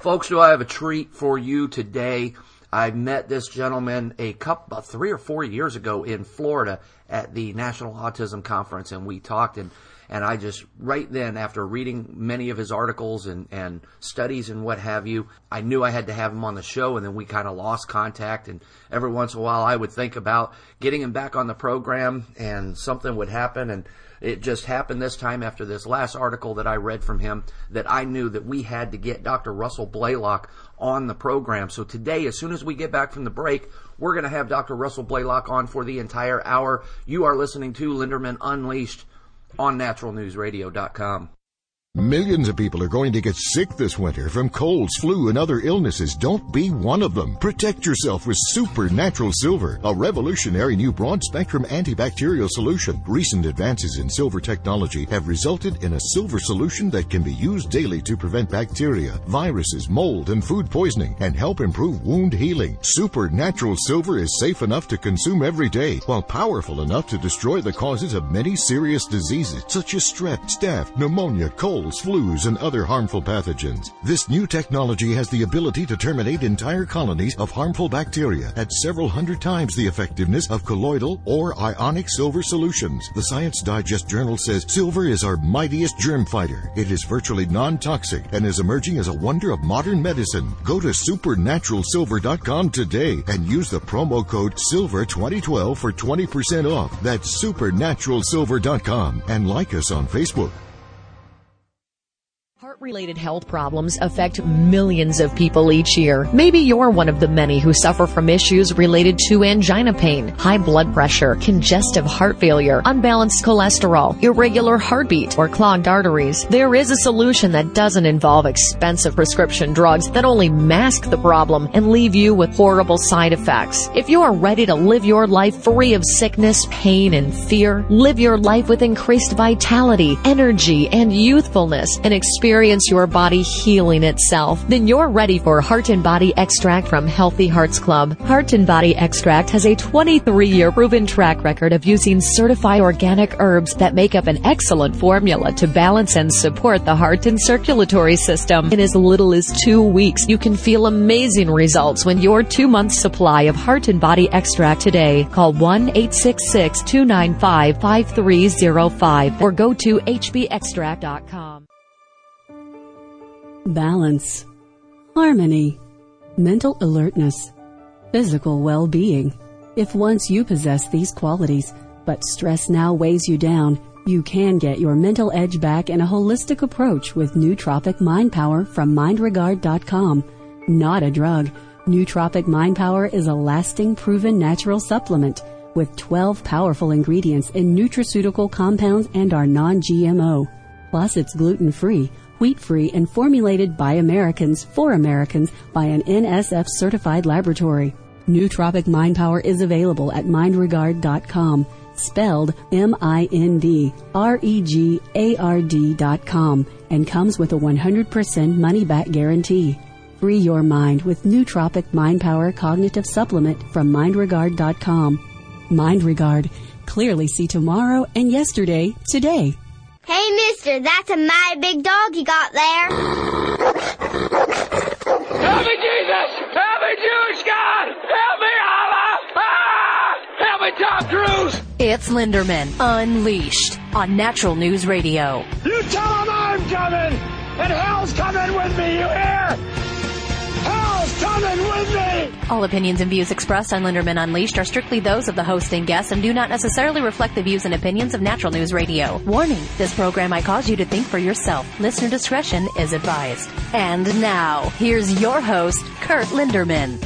Folks, do I have a treat for you today? I met this gentleman about 3 or 4 years ago in Florida at the National Autism Conference, and we talked, and I just, right then, after reading many of his articles and studies and what have you, I knew I had to have him on the show, and then we kind of lost contact, and every once in a while I would think about getting him back on the program, and something would happen, and it just happened this time after this last article that I read from him that I knew that we had to get Dr. Russell Blaylock on the program. So today, as soon as we get back from the break, we're going to have Dr. Russell Blaylock on for the entire hour. You are listening to Linderman Unleashed on naturalnewsradio.com. Millions of people are going to get sick this winter from colds, flu, and other illnesses. Don't be one of them. Protect yourself with Supernatural Silver, a revolutionary new broad-spectrum antibacterial solution. Recent advances in silver technology have resulted in a silver solution that can be used daily to prevent bacteria, viruses, mold, and food poisoning, and help improve wound healing. Supernatural Silver is safe enough to consume every day, while powerful enough to destroy the causes of many serious diseases, such as strep, staph, pneumonia, colds, flus, and other harmful pathogens. This new technology has the ability to terminate entire colonies of harmful bacteria at several hundred times the effectiveness of colloidal or ionic silver solutions. The Science Digest Journal says silver is our mightiest germ fighter. It is virtually non-toxic and is emerging as a wonder of modern medicine. Go to supernaturalsilver.com today and use the promo code SILVER2012 for 20% off. That's supernaturalsilver.com, and like us on Facebook. Heart-related health problems affect millions of people each year. Maybe you're one of the many who suffer from issues related to angina pain, high blood pressure, congestive heart failure, unbalanced cholesterol, irregular heartbeat, or clogged arteries. There is a solution that doesn't involve expensive prescription drugs that only mask the problem and leave you with horrible side effects. If you are ready to live your life free of sickness, pain, and fear, live your life with increased vitality, energy, and youthfulness, and experience your body healing itself, then you're ready for Heart and Body Extract from Healthy Hearts Club. Heart and Body Extract has a 23-year proven track record of using certified organic herbs that make up an excellent formula to balance and support the heart and circulatory system. In as little as 2 weeks, you can feel amazing results when your 2-month supply of Heart and Body Extract today. Call 1-866-295-5305 or go to hbextract.com. Balance, harmony, mental alertness, physical well-being. If once you possess these qualities, but stress now weighs you down, you can get your mental edge back in a holistic approach with Nootropic Mind Power from MindRegard.com. Not a drug. Nootropic Mind Power is a lasting, proven natural supplement with 12 powerful ingredients in nutraceutical compounds and are non-GMO. Plus, it's gluten-free, wheat-free, and formulated by Americans for Americans by an NSF-certified laboratory. Nootropic Mind Power is available at MindRegard.com, spelled MindRegard.com, and comes with a 100% money-back guarantee. Free your mind with Nootropic Mind Power Cognitive Supplement from MindRegard.com. MindRegard. Clearly see tomorrow and yesterday today. Hey, mister, that's a mighty big dog you got there. Help me, Jesus! Help me, Jewish God! Help me, Allah! Ah! Help me, Tom Cruise! It's Linderman Unleashed on Natural News Radio. You tell him I'm coming! And hell's coming with me, you hear? Hell's coming with me! All opinions and views expressed on Linderman Unleashed are strictly those of the host and guests and do not necessarily reflect the views and opinions of Natural News Radio. Warning, this program might cause you to think for yourself. Listener discretion is advised. And now, here's your host, Kurt Linderman.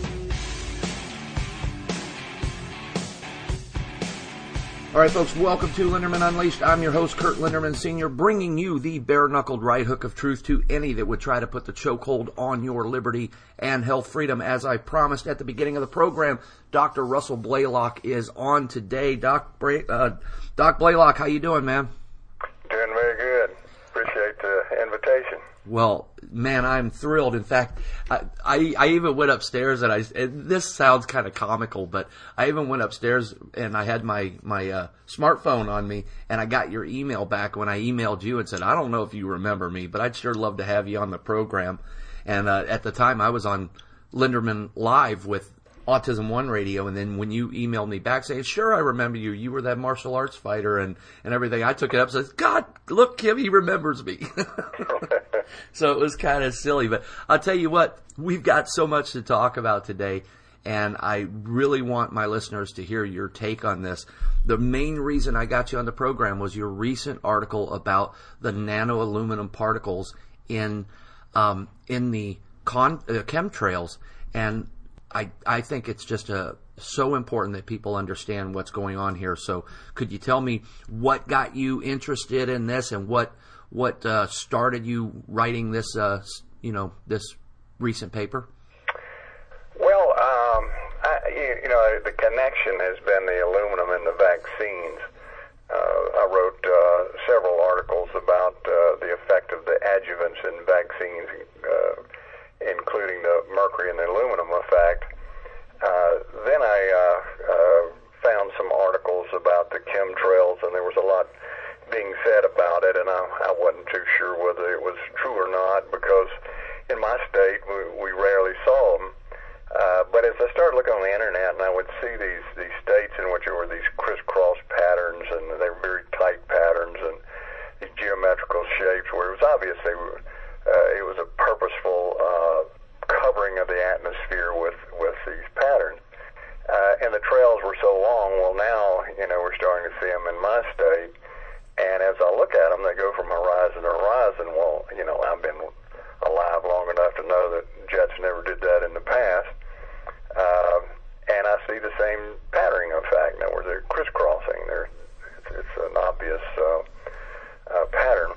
All right, folks, welcome to Linderman Unleashed. I'm your host, Kurt Linderman Sr., bringing you the bare-knuckled right hook of truth to any that would try to put the chokehold on your liberty and health freedom. As I promised at the beginning of the program, Dr. Russell Blaylock is on today. Doc Blaylock, how you doing, man? Doing very good. Appreciate the invitation. Well, man, I'm thrilled. In fact, I even went upstairs and this sounds kind of comical, but I even went upstairs and I had my smartphone on me and I got your email back when I emailed you and said, I don't know if you remember me, but I'd sure love to have you on the program. And at the time, I was on Linderman Live with Autism One Radio, and then when you emailed me back saying, "Sure, I remember you. You were that martial arts fighter and everything," I took it up and said, "God, look, Kim, he remembers me." So it was kind of silly. But I'll tell you what, we've got so much to talk about today, and I really want my listeners to hear your take on this. The main reason I got you on the program was your recent article about the nano aluminum particles in the chemtrails, and I think it's just so important that people understand what's going on here. So could you tell me what got you interested in this, and what started you writing this this recent paper? Well, the connection has been the aluminum in the vaccines. I wrote several articles about the effect of the adjuvants in vaccines, including the mercury and the aluminum effect. Then I found some articles about the chemtrails, and there was a lot being said about it, and I wasn't too sure whether it was true or not, because in my state we rarely saw them. But as I started looking on the internet, and I would see these states in which there were these crisscross patterns, and they were very tight patterns, and these geometrical shapes, where it was obvious it was a purposeful covering of the atmosphere with these patterns. And the trails were so long. Well, now, we're starting to see them in my state. And as I look at them, they go from horizon to horizon. Well, I've been alive long enough to know that jets never did that in the past. And I see the same patterning effect. Now, where they're crisscrossing, it's an obvious pattern.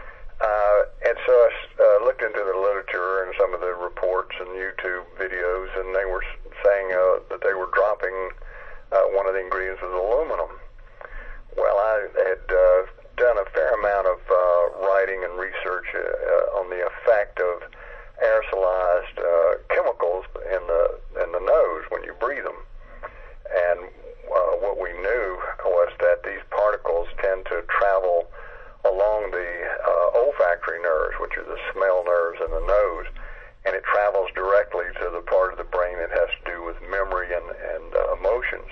And so I looked into the literature and some of the reports and YouTube videos, and they were saying that they were dropping one of the ingredients was aluminum. Well, I had done a fair amount of writing and research on the effect of aerosolized chemicals in the nose when you breathe them. And what we knew was that these particles tend to travel along the olfactory nerves, which are the smell nerves in the nose, and it travels directly to the part of the brain that has to do with memory and emotions,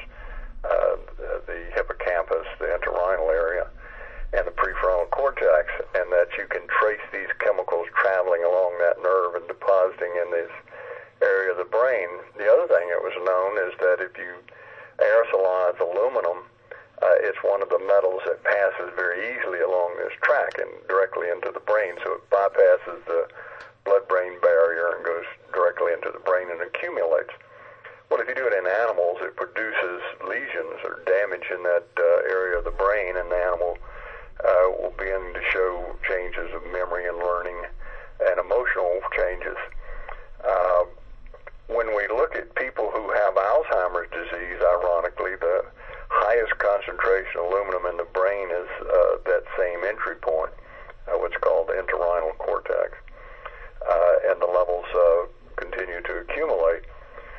the hippocampus, the entorhinal area, and the prefrontal cortex, and that you can trace these chemicals traveling along that nerve and depositing in this area of the brain. The other thing that was known is that if you aerosolize aluminum, it's one of the metals that passes very easily along this track and directly into the brain, so it bypasses the blood-brain barrier and goes directly into the brain and accumulates. Well, if you do it in animals, it produces lesions or damage in that area of the brain, and the animal will begin to show changes of memory and learning and emotional changes. When we look at people who have Alzheimer's disease, ironically, the highest concentration of aluminum in the brain is that same entry point, what's called the entorhinal cortex, and the levels continue to accumulate.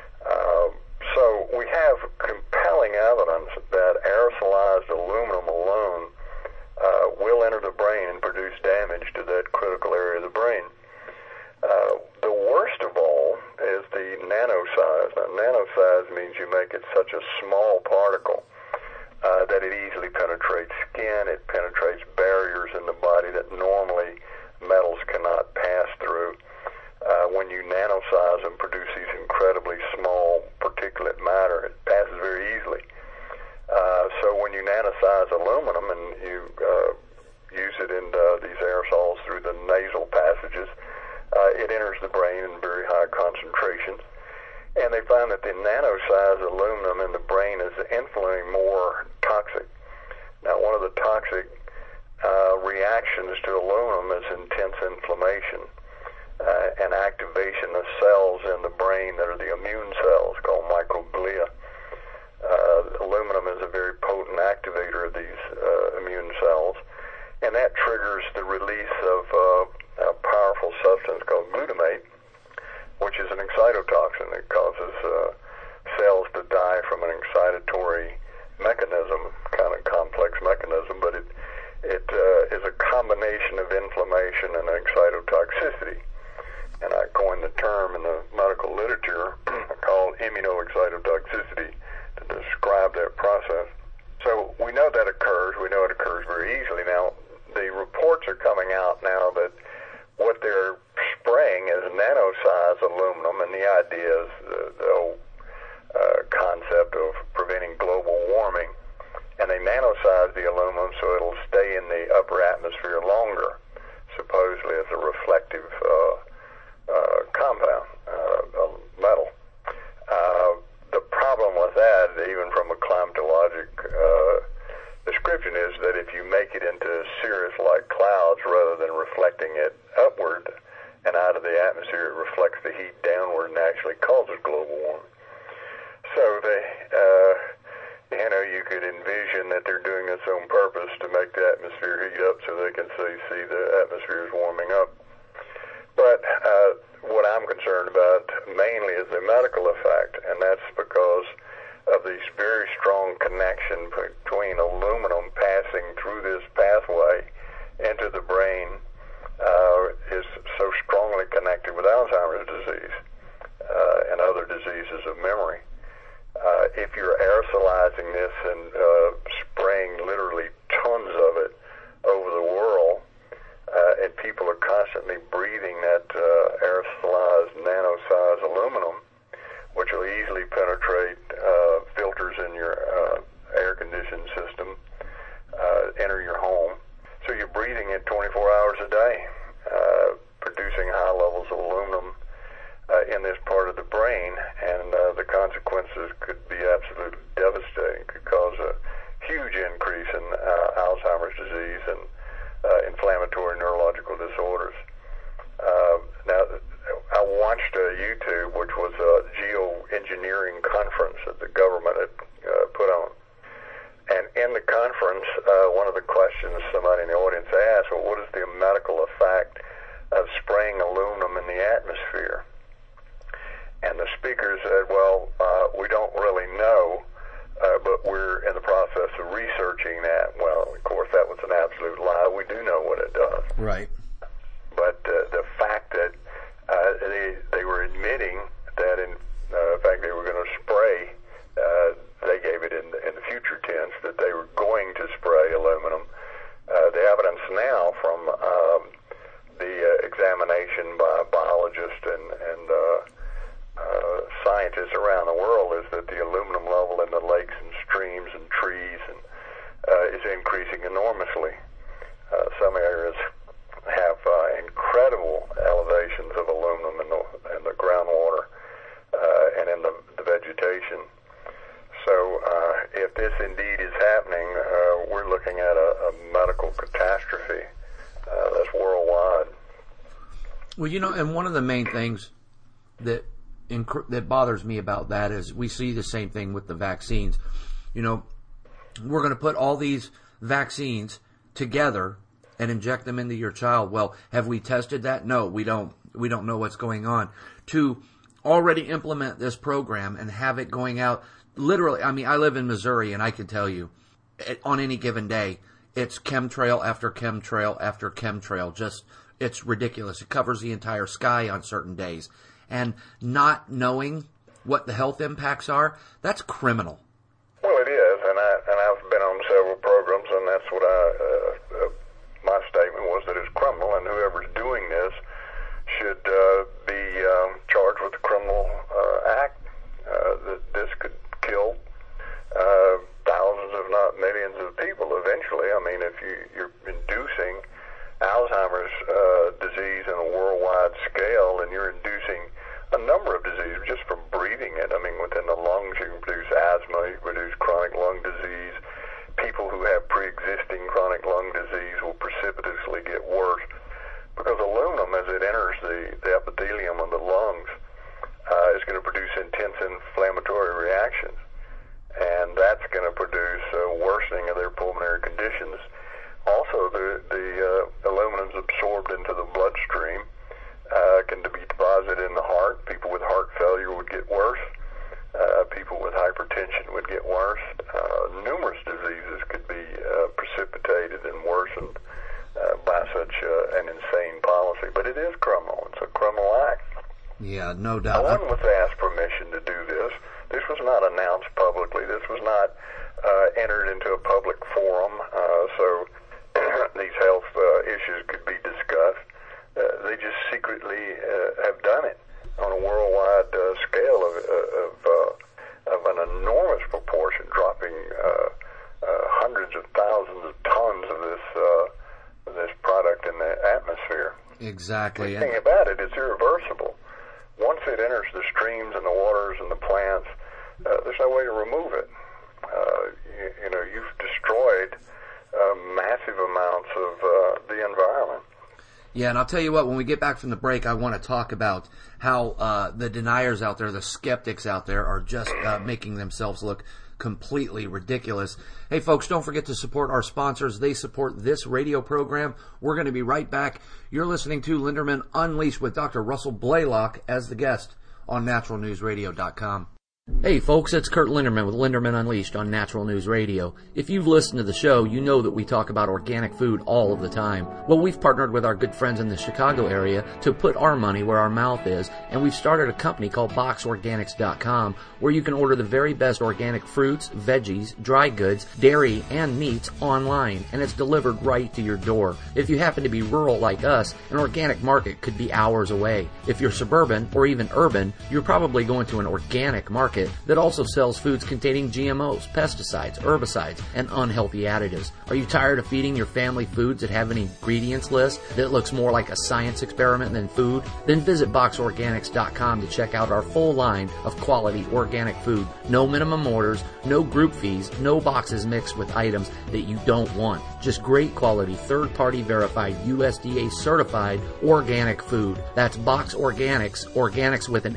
So we have compelling evidence that aerosolized aluminum alone will enter the brain and produce damage to that critical area of the brain. The worst of all is the nanosize. Now, nanosize means you make it such a small particle that it easily penetrates skin, it penetrates barriers in the body that normally metals cannot pass through. When you nanosize and produce these incredibly small particulate matter, it passes very easily. So when you nanosize aluminum and you use it in these aerosols through the nasal passages, it enters the brain in very high concentrations. And they find that the nano-sized aluminum in the brain is infinitely more toxic. Now, one of the toxic reactions to aluminum is intense inflammation and activation of cells in the brain that are the immune cells called microglia. Aluminum is a very potent activator of these immune cells, and that triggers the release of a powerful substance called glutamate, which is an excitotoxin. It causes cells to die from an excitatory mechanism, kind of complex mechanism, but it is a combination of inflammation and excitotoxicity. and I coined the term in the medical literature called immunoexcitotoxicity to describe that process. So we know that occurs. We know it occurs very easily. Now, the reports are coming out now that what they're spraying is nano-sized aluminum, and the idea is the whole concept of preventing global warming. And they nano-size the aluminum so it'll stay in the upper atmosphere longer, supposedly as a reflective compound, metal. The problem with that, even from a climatologic description, is that if you make it into cirrus-like clouds rather than reflecting it upward and out of the atmosphere, it reflects the heat downward and actually causes global warming. So you could envision that they're doing this on purpose to make the atmosphere heat up so they can see the atmosphere is warming up. But what I'm concerned about mainly is the medical effect, and that's because of this very strong connection between aluminum passing through this pathway into the brain is so strongly connected with Alzheimer's disease and other diseases of memory. If you're aerosolizing this and spraying literally tons of it over the world, and people are constantly breathing that aerosolized nano-sized aluminum, which will easily penetrate filters in your air conditioning system, enter your home. So you're breathing it 24 hours a day, producing high levels of aluminum in this part of the brain, and the consequences could be absolutely devastating. Could cause a huge increase in Alzheimer's disease and inflammatory neurological disorders. Now, I watched YouTube, which was a geoengineering conference that the government had put on. And in the conference, one of the questions somebody in the audience asked, well, what is the medical effect of spraying aluminum in the atmosphere? And the speaker said, well, we don't really know, but we're in the process of researching that. Well, of course, that was an absolute lie. We do know what it does. Right. But the fact that they were admitting that, in fact, they were going to spray, they gave it in the future tense, that they were going to spray aluminum. The evidence now from the examination by biologists and scientists around the world is that the aluminum level in the lakes and streams and trees is increasing enormously. Some areas have incredible elevations of aluminum in the groundwater and in the vegetation. So if this indeed is happening, we're looking at a medical catastrophe that's worldwide. Well, and one of the main things that bothers me about that is we see the same thing with the vaccines. We're going to put all these vaccines together and inject them into your child. Well, have we tested that? No, we don't. We don't know what's going on. To already implement this program and have it going out, literally, I live in Missouri, and I can tell you, on any given day, it's chemtrail after chemtrail after chemtrail. It's ridiculous. It covers the entire sky on certain days. And not knowing what the health impacts are, that's criminal. Well, it is, and I've been on several programs, and that's what my statement was, that it's criminal, and whoever's doing this should be charged with a criminal act. That this could kill thousands, if not millions, of people eventually. If you're inducing Alzheimer's disease on a worldwide scale, and you're inducing a number of diseases just from breathing it. Within the lungs, you can produce asthma, you can produce chronic lung disease. People who have pre-existing chronic lung disease will precipitously get worse because aluminum, as it enters the epithelium of the lungs, is going to produce intense inflammatory reactions, and that's going to produce a worsening of their pulmonary conditions. Also, the aluminum is absorbed into the bloodstream, can be deposited in the heart. People with heart failure would get worse. People with hypertension would get worse. Numerous diseases could be precipitated and worsened by such an insane policy. But it is criminal. It's a criminal act. Yeah, no No doubt. one was asked permission to do this. This was not announced publicly. This was not entered into a public forum, so these health issues could be discussed. They just secretly have done it on a worldwide scale of an enormous proportion, dropping hundreds of thousands of tons of this product in the atmosphere. Exactly. The thing about it, it's irreversible. Once it enters the streams and the waters and the plants, there's no way to remove it. You've destroyed massive amounts of the environment. Yeah, and I'll tell you what, when we get back from the break, I want to talk about how the deniers out there, the skeptics out there, are just making themselves look completely ridiculous. Hey, folks, don't forget to support our sponsors. They support this radio program. We're going to be right back. You're listening to Linderman Unleashed with Dr. Russell Blaylock as the guest on naturalnewsradio.com. Hey folks, it's Kurt Linderman with Linderman Unleashed on Natural News Radio. If you've listened to the show, you know that we talk about organic food all of the time. Well, we've partnered with our good friends in the Chicago area to put our money where our mouth is, and we've started a company called BoxOrganics.com where you can order the very best organic fruits, veggies, dry goods, dairy, and meats online, and it's delivered right to your door. If you happen to be rural like us, an organic market could be hours away. If you're suburban or even urban, you're probably going to an organic market that also sells foods containing GMOs, pesticides, herbicides, and unhealthy additives. Are you tired of feeding your family foods that have an ingredients list that looks more like a science experiment than food? Then visit BoxOrganics.com to check out our full line of quality organic food. No minimum orders, no group fees, no boxes mixed with items that you don't want. Just great quality, third-party verified, USDA certified organic food. That's Box Organics, organics with an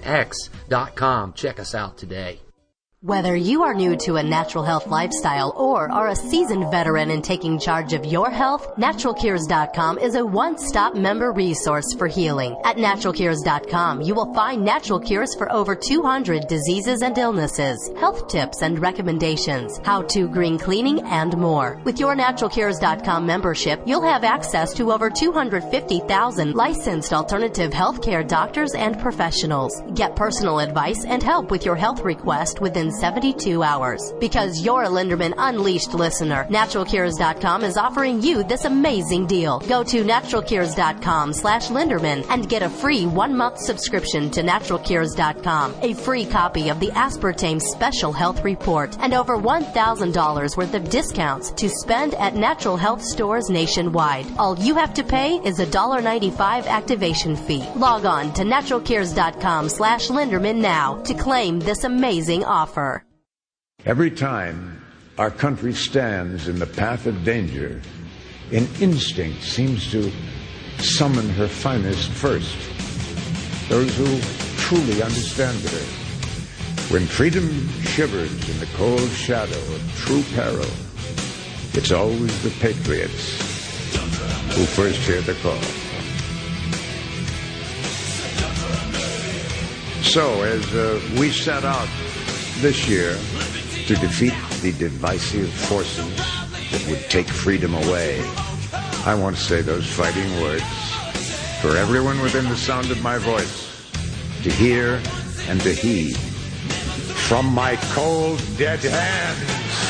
X.com. Check us out today. Whether you are new to a natural health lifestyle or are a seasoned veteran in taking charge of your health, NaturalCures.com is a one-stop member resource for healing. At NaturalCures.com, you will find natural cures for over 200 diseases and illnesses, health tips and recommendations, how-to green cleaning, and more. With your NaturalCures.com membership, you'll have access to over 250,000 licensed alternative healthcare doctors and professionals. Get personal advice and help with your health request within 72 hours. Because you're a Linderman Unleashed listener, NaturalCures.com is offering you this amazing deal. Go to NaturalCures.com/Linderman and get a free 1-month subscription to NaturalCures.com, a free copy of the Aspartame Special Health Report, and over $1,000 worth of discounts to spend at natural health stores nationwide. All you have to pay is a $1.95 activation fee. Log on to NaturalCures.com/Linderman now to claim this amazing offer. Every time our country stands in the path of danger, an instinct seems to summon her finest first, those who truly understand her. When freedom shivers in the cold shadow of true peril, it's always the patriots who first hear the call. So, as we set out this year to defeat the divisive forces that would take freedom away, I want to say those fighting words for everyone within the sound of my voice to hear and to heed. From my cold, dead hands.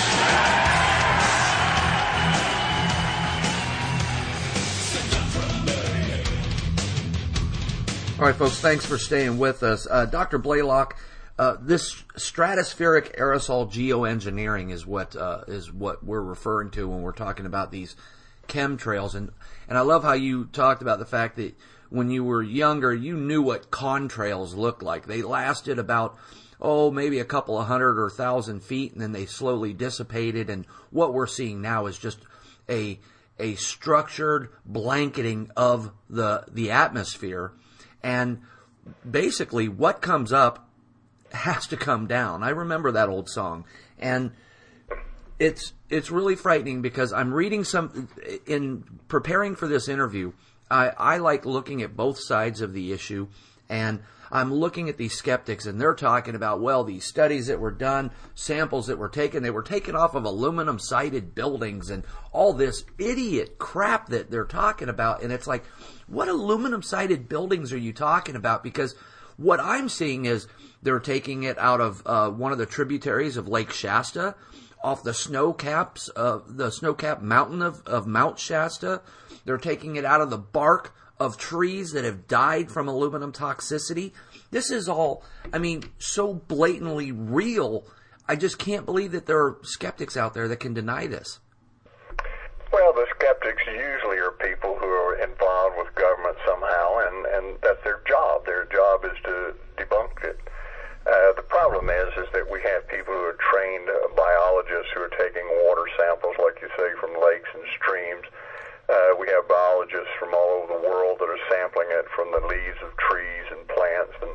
All right, folks, thanks for staying with us. Dr. Blaylock, this stratospheric aerosol geoengineering is what we're referring to when we're talking about these chemtrails. And I love how you talked about the fact that when you were younger, you knew what contrails looked like. They lasted about, maybe a couple of 100 or 1,000 feet, and then they slowly dissipated. And what we're seeing now is just a structured blanketing of the atmosphere. And basically what comes up has to come down. I remember that old song. And it's really frightening because I'm reading in preparing for this interview, I like looking at both sides of the issue, and I'm looking at these skeptics, and they're talking about, these studies that were done, samples that were taken, they were taken off of aluminum-sided buildings and all this idiot crap that they're talking about. And it's like, what aluminum-sided buildings are you talking about? Because What I'm seeing is they're taking it out of one of the tributaries of Lake Shasta, off the snow capped mountain of Mount Shasta. They're taking it out of the bark of trees that have died from aluminum toxicity. This is all, so blatantly real. I just can't believe that there are skeptics out there that can deny this. Well, the skeptics usually are people who are involved with government somehow, and that's their job. Their job is to debunk it. The problem is that we have people who are trained biologists who are taking water samples, like you say, from lakes and streams. We have biologists from all over the world that are sampling it from the leaves of trees and plants and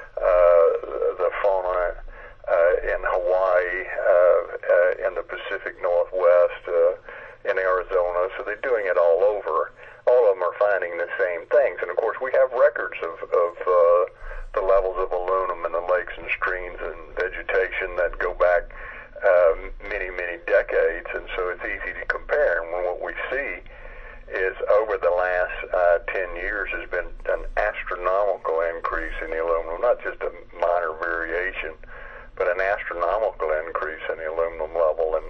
the fauna in Hawaii, in the Pacific Northwest, in Arizona. So they're doing it all over. All of them are finding the same things. And, of course, we have records of the levels of aluminum in the lakes and streams and vegetation that go back many, many decades. And so it's easy to compare. And what we see is over the last 10 years has been an astronomical increase in the aluminum, not just a minor variation, but an astronomical increase in the aluminum level. And,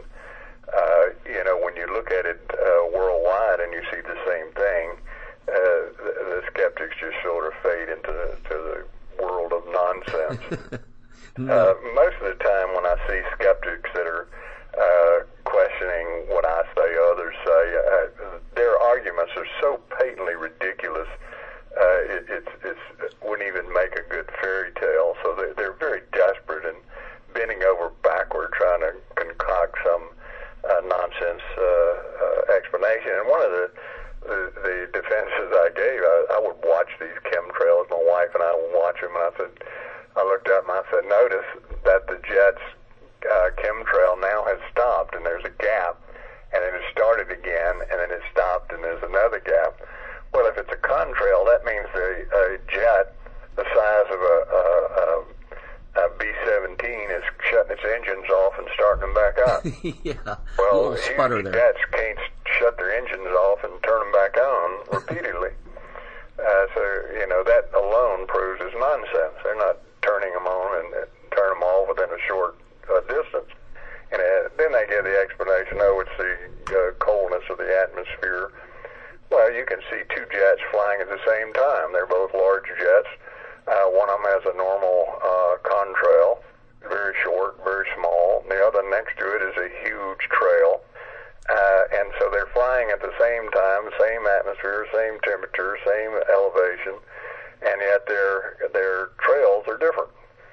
when you look at it worldwide and you see the same thing, the skeptics just sort of fade into the world of nonsense. Most of the time when I see skeptics that are questioning what I say, others say, their arguments are so patently ridiculous, it wouldn't even make a good fairy tale. So they're very desperate and bending over backward trying to concoct some nonsense explanation. And one of the defenses I gave, I would watch these chemtrails. My wife and I would watch them, and I looked up and I said, notice that the jet's chemtrail now has stopped, and there's a gap, and then it started again, and then it stopped, and there's another gap. Well, if it's a contrail, that means a jet the size of a B-17 is shutting its engines off and starting them back up. Yeah, well, a sputter there. Jets can't shut their engines off and turn them back on repeatedly. So, that alone proves it's nonsense. They're not turning them on and turn them off within a short distance. And then they give the explanation, it's the coldness of the atmosphere. Well, you can see two jets flying at the same time. They're both large jets. One of them has a normal contrail, very short, very small. The other next to it is a huge trail. And so they're flying at the same time, same atmosphere, same temperature, same elevation, and yet their trails are different.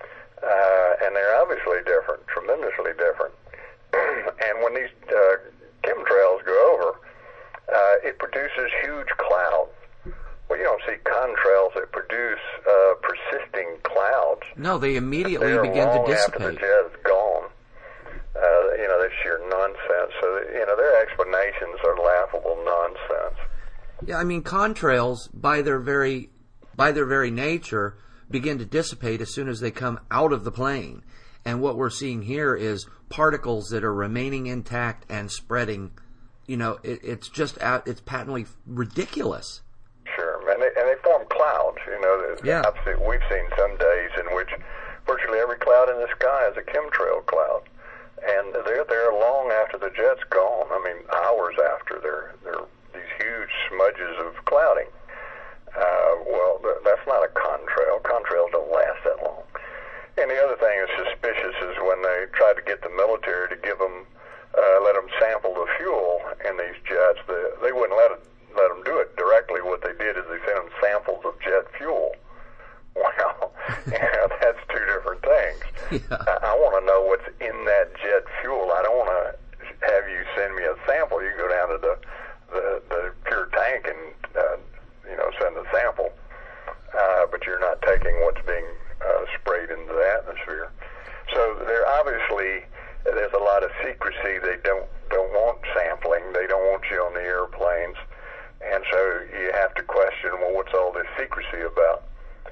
And they're obviously different, tremendously different. And when these chemtrails go over, it produces huge clouds. Well, you don't see contrails that produce persisting clouds. No, they immediately begin to dissipate. After the jet is gone. That's sheer nonsense. So, their explanations are laughable nonsense. Yeah, contrails, by their very nature, begin to dissipate as soon as they come out of the plane. And what we're seeing here is particles that are remaining intact and spreading. It's patently ridiculous. Sure, and they form clouds. Yeah. We've seen some days in which virtually every cloud in the sky is a chemtrail cloud, and they're there long after the jet's gone. Hours after. They're these huge smudges of clouding. Well, that's not a contrail. Contrails don't last that long. And the other thing that's suspicious is when they tried to get the military to let them sample the fuel in these jets, they wouldn't let them do it directly. What they did is they sent them samples of jet fuel. Well, that's two different things. Yeah. I want to know what's in that jet fuel. I don't want to have you send me a sample. You go down to the pure tank and send a sample, but you're not taking what's being sprayed into the atmosphere. So there's a lot of secrecy. They don't want sampling. They don't want you on the airplanes, and so you have to question, well, what's all this secrecy about?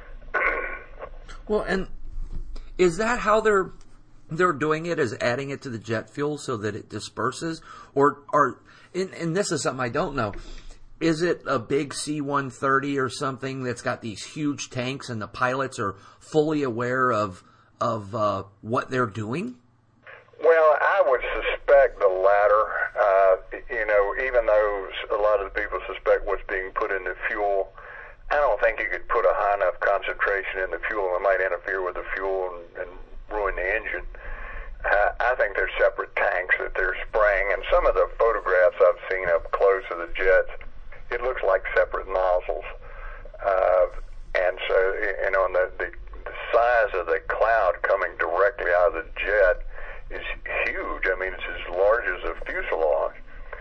Well, and is that how they're doing it? Is adding it to the jet fuel so that it disperses, or and this is something I don't know. is it a big C-130 or something that's got these huge tanks and the pilots are fully aware of what they're doing? Well, I would suspect the latter. Even though a lot of the people suspect what's being put in the fuel, I don't think you could put a high enough concentration in the fuel. It might interfere with the fuel and ruin the engine. I think they're separate tanks that they're spraying, and some of the photographs I've seen up close of the jets, it looks like separate nozzles. And so, and the size of the cloud coming directly out of the jet is huge. I mean, it's as large as a fuselage.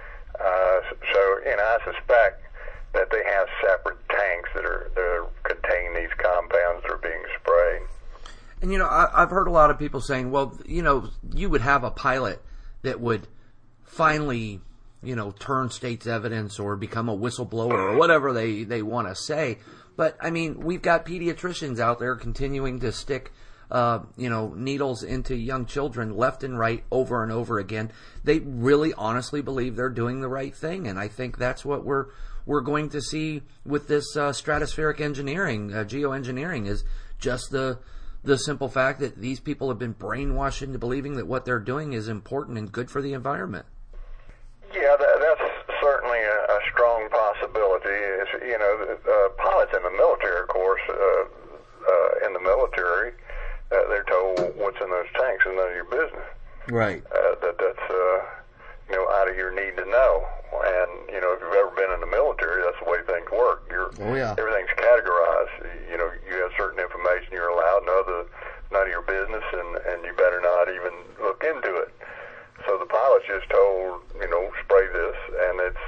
I suspect that they have separate tanks that contain these compounds that are being sprayed. And, I've heard a lot of people saying, well, you would have a pilot that would finally, turn state's evidence or become a whistleblower or whatever they want to say. But, I mean, we've got pediatricians out there continuing to stick needles into young children left and right over and over again. They really honestly believe they're doing the right thing, and I think that's what we're going to see with this stratospheric engineering, geoengineering, is just the simple fact that these people have been brainwashed into believing that what they're doing is important and good for the environment. Yeah, that's certainly a strong possibility. Pilots in the military, of course, in the military, they're told what's in those tanks is none of your business. Right. That's out of your need to know. And, if you've ever been in the military, that's the way things work. Everything's categorized. You have certain information you're allowed, none of your business, and you better not even look into it. So the pilot's just told, spray this, and it's,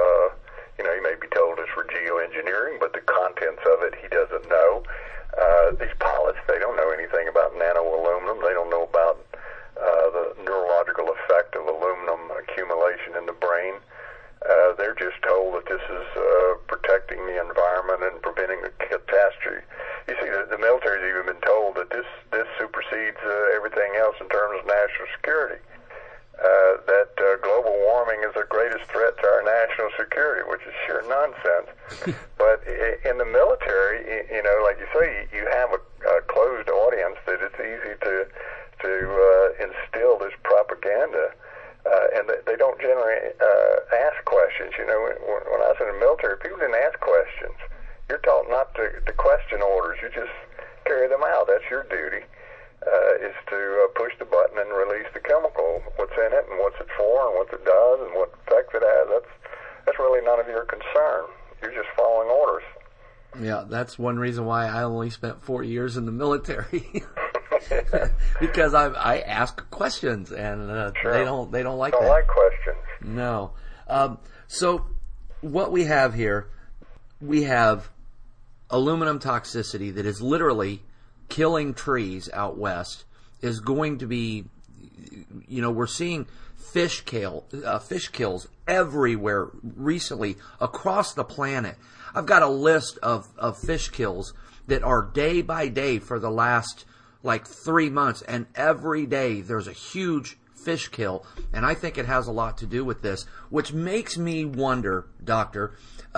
he may be told it's for geoengineering, but the contents of it he doesn't know. These pilots, they don't know anything about nano-aluminum. They don't know about the neurological effect of aluminum accumulation in the brain. They're just told that this is protecting the environment and preventing a catastrophe. You see, the military's even been told that this supersedes everything else in terms of national security. That global warming is the greatest threat to our national security, which is sheer nonsense. But in the military, like you say, you have a closed audience that it's easy to instill this propaganda. And they don't generally ask questions. When I was in the military, people didn't ask questions. You're taught not to question orders. You just carry them out. That's your duty, is to push the button and release the chemical, what's in it and what's it for and what it does and what effect it has. That's really none of your concern. You're just following orders. Yeah, that's one reason why I only spent 4 years in the military. Because I ask questions, and sure. they don't like that. Don't like questions. No. So what we have here, we have aluminum toxicity that is literally killing trees out west. Is going to be, we're seeing fish kills everywhere recently across the planet. I've got a list of fish kills that are day by day for the last 3 months, and every day there's a huge fish kill, and I think it has a lot to do with this, which makes me wonder, Doctor,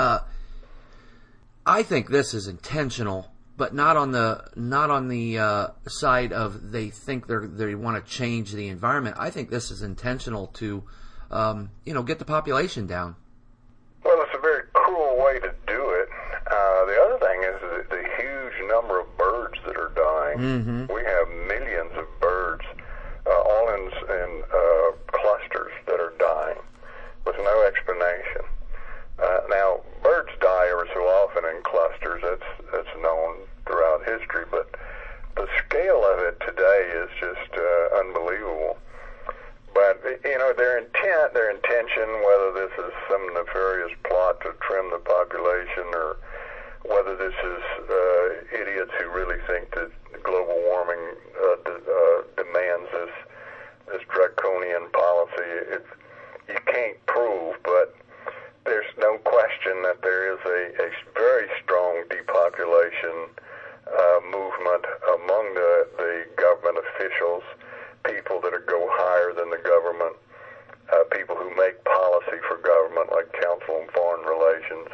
I think this is intentional, but not on the side of they think they want to change the environment. I think this is intentional to get the population down. Well, it's a very cruel way to do it. The other thing is the huge number of birds that are dying. Mm-hmm. We have millions of birds, all in clusters that are dying with no explanation. Now, birds die every so often in clusters. That's known throughout history, but the scale of it today is just unbelievable. But their intention, whether this is some nefarious plot to trim the population, or whether this is idiots who really think that global warming demands this draconian policy, you can't prove. But there's no question that there is a very strong depopulation movement among the government officials, people that go higher than the government, people who make policy for government, like Council on Foreign Relations,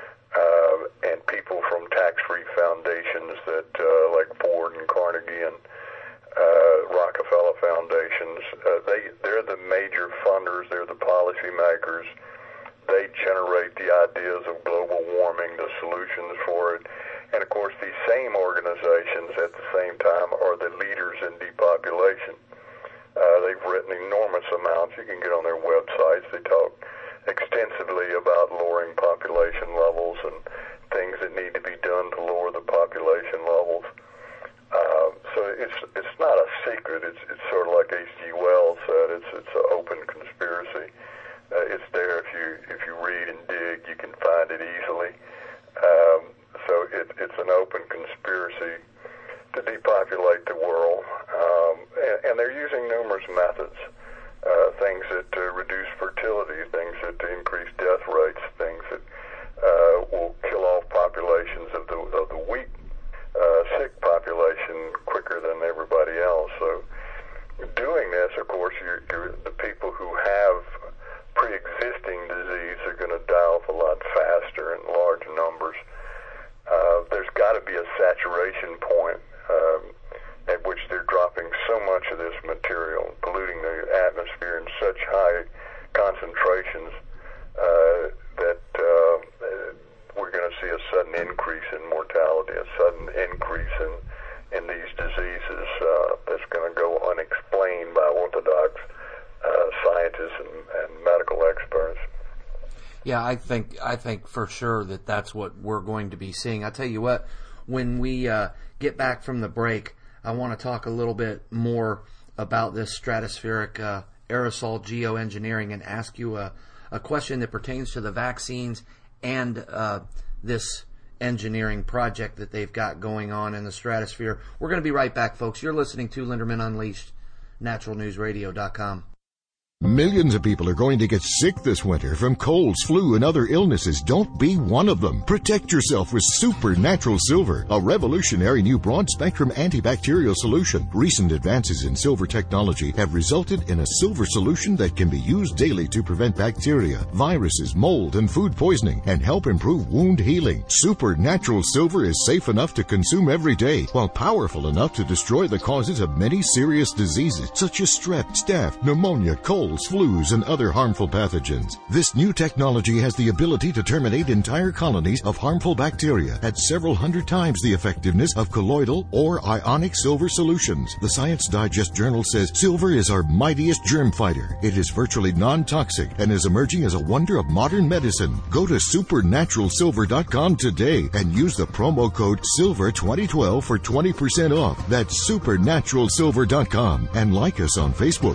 and people from tax-free foundations that like Ford and Carnegie and Rockefeller foundations. They're the major funders. They're the policy makers. They generate the ideas of global warming, the solutions for it. And, of course, these same organizations at the same time are the leaders in depopulation. They've written enormous amounts. You can get on their websites. They talk extensively about lowering population levels and things that need to be done to lower the population levels. So it's not a secret. It's sort of like H.G. Wells said. It's an open conspiracy. It's there if you read and dig, you can find it easily. So it's an open conspiracy to depopulate the world, and they're using numerous methods, things that reduce fertility, things that increase death rates, things that will kill off populations of the weak, sick population quicker than everybody else. So doing this, of course, the people who have pre-existing disease are going to die off a lot faster in large numbers. There's got to be a saturation point at which they're dropping so much of this material, polluting the atmosphere in such high concentrations that we're going to see a sudden increase in mortality, a sudden increase in these diseases that's going to go unexplained by orthodox scientists and medical experts. Yeah, I think for sure that's what we're going to be seeing. I tell you what, when we get back from the break, I want to talk a little bit more about this stratospheric aerosol geoengineering and ask you a question that pertains to the vaccines and this engineering project that they've got going on in the stratosphere. We're going to be right back, folks. You're listening to Linderman Unleashed, naturalnewsradio.com. Millions of people are going to get sick this winter from colds, flu, and other illnesses. Don't be one of them. Protect yourself with Supernatural Silver, a revolutionary new broad-spectrum antibacterial solution. Recent advances in silver technology have resulted in a silver solution that can be used daily to prevent bacteria, viruses, mold, and food poisoning, and help improve wound healing. Supernatural Silver is safe enough to consume every day, while powerful enough to destroy the causes of many serious diseases, such as strep, staph, pneumonia, colds, flus, and other harmful pathogens. This new technology has the ability to terminate entire colonies of harmful bacteria at several hundred times the effectiveness of colloidal or ionic silver solutions. The Science Digest journal says silver is our mightiest germ fighter. It is virtually non-toxic and is emerging as a wonder of modern medicine. Go to supernaturalsilver.com today and use the promo code SILVER2012 for 20% off. That's supernaturalsilver.com, and like us on Facebook.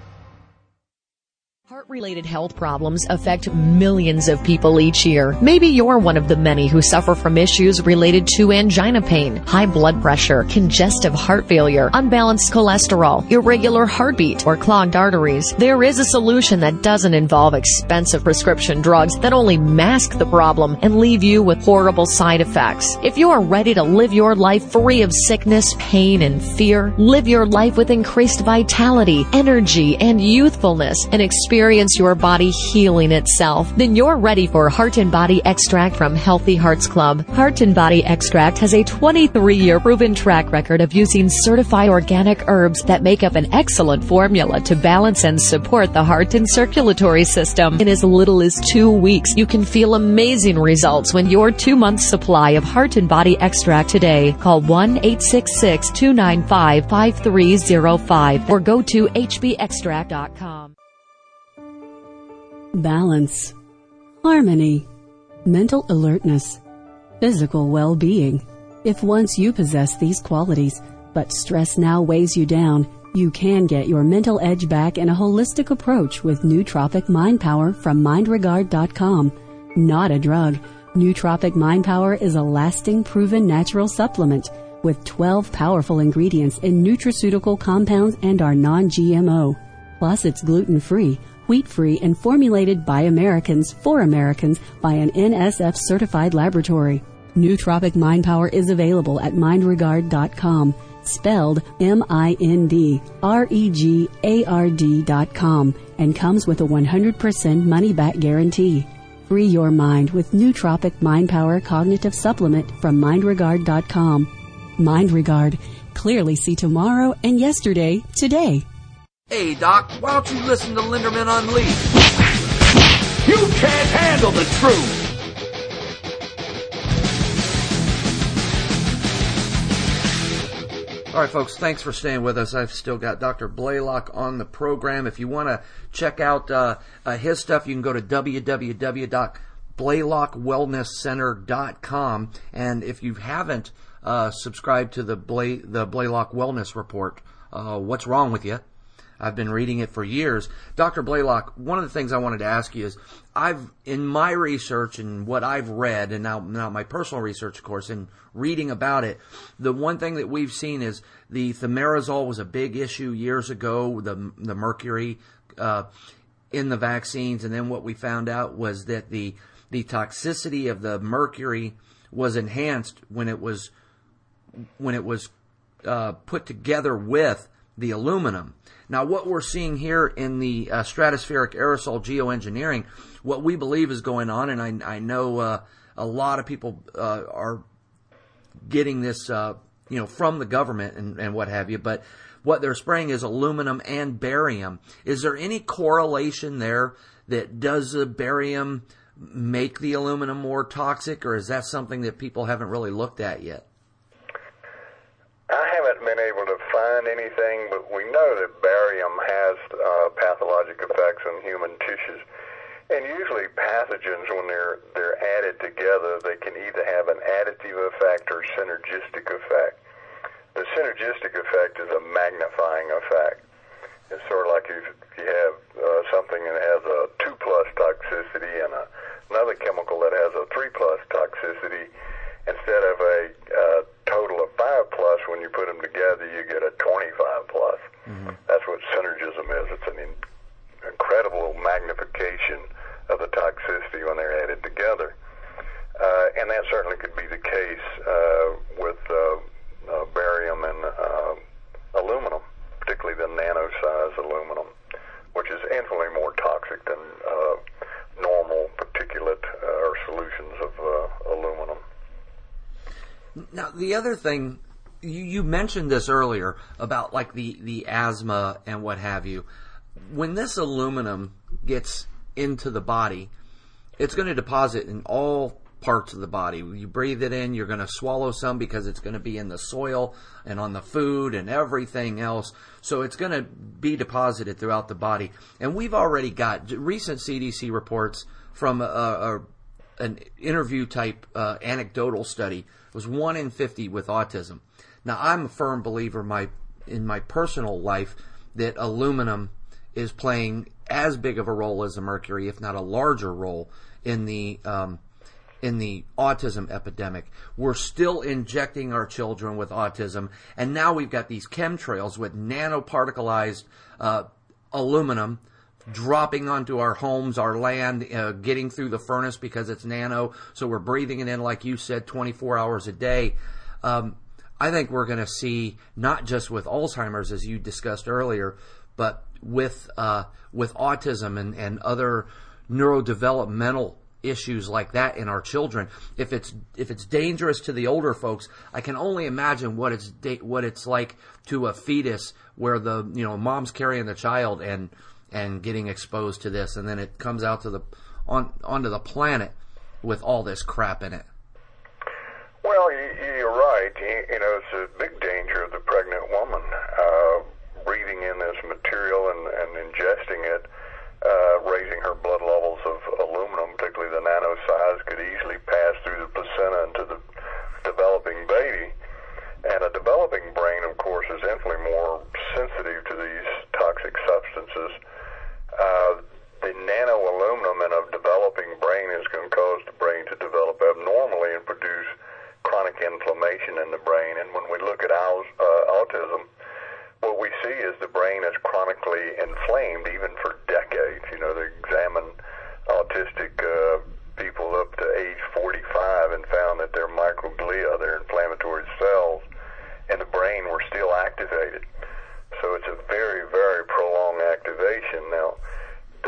Heart-related health problems affect millions of people each year. Maybe you're one of the many who suffer from issues related to angina pain, high blood pressure, congestive heart failure, unbalanced cholesterol, irregular heartbeat, or clogged arteries. There is a solution that doesn't involve expensive prescription drugs that only mask the problem and leave you with horrible side effects. If you are ready to live your life free of sickness, pain, and fear, live your life with increased vitality, energy, and youthfulness, and experience your body healing itself, then you're ready for Heart and Body Extract from Healthy Hearts Club. Heart and Body Extract has a 23-year proven track record of using certified organic herbs that make up an excellent formula to balance and support the heart and circulatory system. In as little as 2 weeks, you can feel amazing results when your 2-month supply of Heart and Body Extract today. Call 1-866-295-5305 or go to hbextract.com. Balance, harmony, mental alertness, physical well-being. If once you possess these qualities, but stress now weighs you down, you can get your mental edge back in a holistic approach with Nootropic Mind Power from MindRegard.com. Not a drug, Nootropic Mind Power is a lasting, proven natural supplement with 12 powerful ingredients in nutraceutical compounds and are non-GMO. Plus, it's gluten-free, wheat-free, and formulated by Americans for Americans by an NSF-certified laboratory. Nootropic Mind Power is available at MindRegard.com. spelled MINDREGARD.com, and comes with a 100% money-back guarantee. Free your mind with Nootropic Mind Power Cognitive Supplement from MindRegard.com. MindRegard. Clearly see tomorrow and yesterday today. Hey, Doc, why don't you listen to Linderman Unleashed? You can't handle the truth. All right, folks, thanks for staying with us. I've still got Dr. Blaylock on the program. If you want to check out his stuff, you can go to www.BlaylockWellnessCenter.com. And if you haven't subscribed to the Blaylock Wellness Report, what's wrong with you? I've been reading it for years. Dr. Blaylock, one of the things I wanted to ask you is, in my research and what I've read, and now my personal research, of course, and reading about it, the one thing that we've seen is the thimerosal was a big issue years ago, the mercury in the vaccines, and then what we found out was that the toxicity of the mercury was enhanced when it was put together with the aluminum. Now, what we're seeing here in the stratospheric aerosol geoengineering, what we believe is going on, and I know a lot of people are getting this, from the government and what have you, but what they're spraying is aluminum and barium. Is there any correlation there that does the barium make the aluminum more toxic, or is that something that people haven't really looked at yet? I haven't been able to find anything, but we know that barium has pathologic effects on human tissues. And usually pathogens, when they're added together, they can either have an additive effect or synergistic effect. The synergistic effect is a magnifying effect. It's sort of like if you have something that has a 2+ toxicity and another chemical that has a 3+ toxicity. Instead of a total of 5+, when you put them together, you get a 25+. Mm-hmm. That's what synergism is. It's an incredible magnification of the toxicity when they're added together. And that certainly could be the case with barium and aluminum, particularly the nano-size aluminum, which is infinitely more toxic than normal particulate or solutions of aluminum. Now, the other thing, you mentioned this earlier about like the asthma and what have you. When this aluminum gets into the body, it's going to deposit in all parts of the body. You breathe it in, you're going to swallow some because it's going to be in the soil and on the food and everything else. So it's going to be deposited throughout the body. And we've already got recent CDC reports from an interview type anecdotal study. It was 1 in 50 with autism. Now, I'm a firm believer in my personal life that aluminum is playing as big of a role as the mercury, if not a larger role, in the autism epidemic. We're still injecting our children with autism, and now we've got these chemtrails with nanoparticleized aluminum dropping onto our homes, our land, getting through the furnace because it's nano, so we're breathing it in, like you said, 24 hours a day. I think we're going to see, not just with Alzheimer's, as you discussed earlier, but with autism and other neurodevelopmental issues like that in our children. If it's dangerous to the older folks, I can only imagine what it's like to a fetus where the mom's carrying the child and getting exposed to this, and then it comes out to onto the planet with all this crap in it. Well, you're right. It's a big danger of the pregnant woman breathing in this material and ingesting it, raising her blood levels of aluminum, particularly the nano size, could easily pass through the placenta into the developing baby. And a developing brain, of course, is infinitely more sensitive to these toxic substances. The nano-aluminum in a developing brain is going to cause the brain to develop abnormally and produce chronic inflammation in the brain. And when we look at autism, what we see is the brain is chronically inflamed even for decades. They examine autistic people up to age 45 and found that their microglia, their inflammatory cells in the brain, were still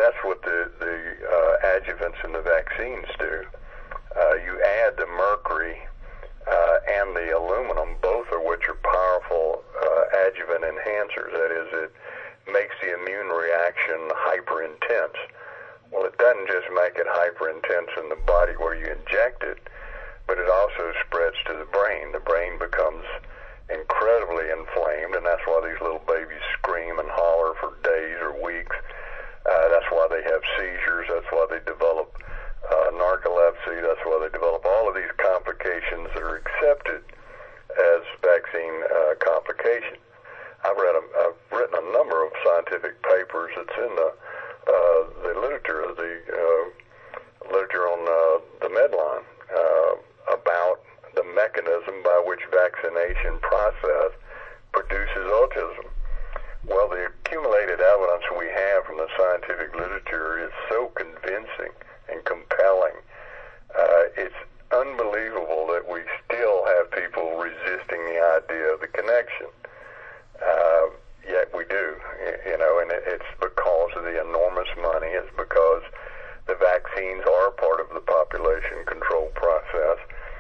that's what the adjuvants in the vaccines do. You add the mercury and the aluminum, both of which are powerful adjuvant enhancers. That is, it makes the immune reaction hyper intense. Well, it doesn't just make it hyper intense in the body where you inject it, but it also spreads to the brain. The brain becomes incredibly inflamed, and that's why these little babies scream and holler for days or weeks. That's why they have seizures. That's why they develop narcolepsy. That's why they develop all of these complications that are accepted as vaccine complications. I've written a number of scientific papers that's in the literature, literature on the Medline about the mechanism by which vaccination process produces autism. Well, the accumulated evidence we have from the scientific literature is so convincing and compelling. It's unbelievable that we still have people resisting the idea of the connection. Yet we do, and it's because of the enormous money. It's because the vaccines are part of the population control process.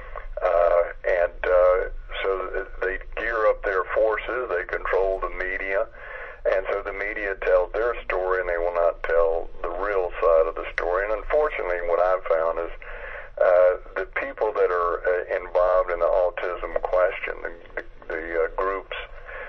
So they gear up their forces, they control the media, and so the media tells their story and they will not tell the real side of the story. And unfortunately, what I've found is the people that are involved in the autism question, the groups,